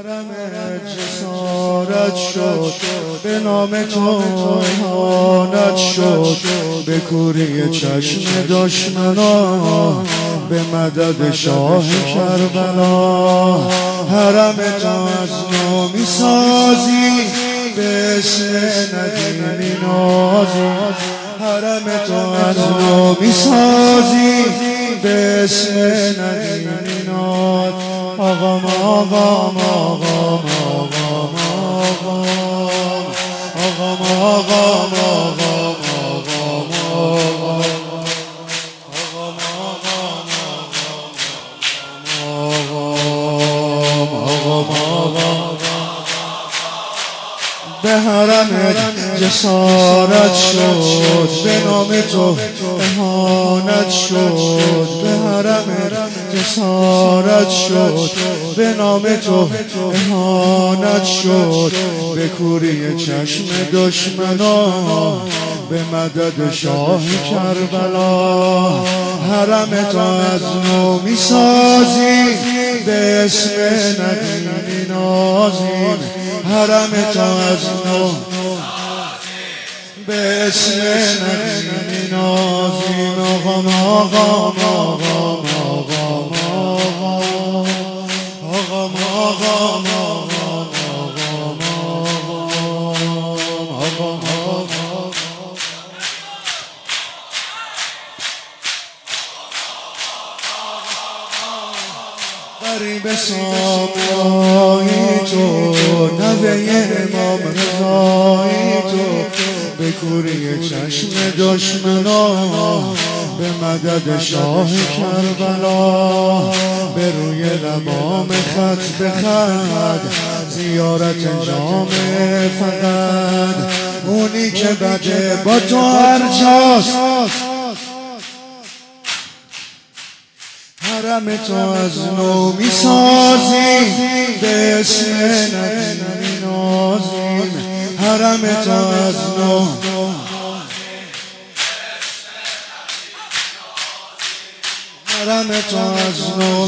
حرم جسارت شد، به نام تو اهانت شد، به کوری چشم دشمنان، به مدد شاه کربلا. حرم تو از نو می سازی، به اسم ندیمی نازی. حرم تو از نو می سازی، به اسم ندیمی ناز. آقام آقام آقام آقام آقام آقام به حرم جسارت شد، به نام تو اهانت شد. به حرم جسارت شد، به نام تو اهانت شد، به کوری چشم دشمنان، به مدد شاه کربلا. حرم تو از نو می سازی، به اسم ندیمی نازیم. حرم تو از نو به اسم ندیمی نازیم. آقام آقام آقام آقام آقام آقام غریب سامرایی تو، نوه امام رضایی تو، به کوری چشم دشمنان، به مدد شاه کربلا. به روی لبام خط به خط، زیارت جام فقط، اونی که بده با تو هر جاست. حرم تو از نو می سازی، به اسم ندیمی نازیم. حرم تو از نو حرم تو از نو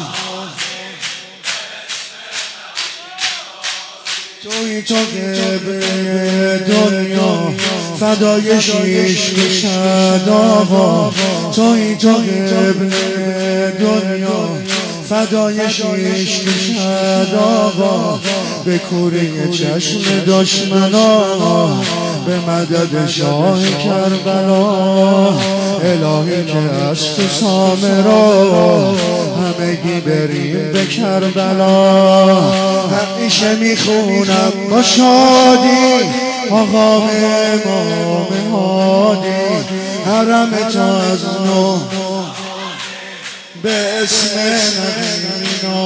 توی تو قبل دنیا، فدای شیش کشد آقا. توی تو قبل دنیا، فدای شیش کشد آقا، به کوری چشم دشمنان، به مدد شاه کربلا. الهی که از تو سامرا، همگی بریم به کربلا. همیشه میخونم با شادی، آقام امام هادی. حرم تو از نو به اسم ندیمی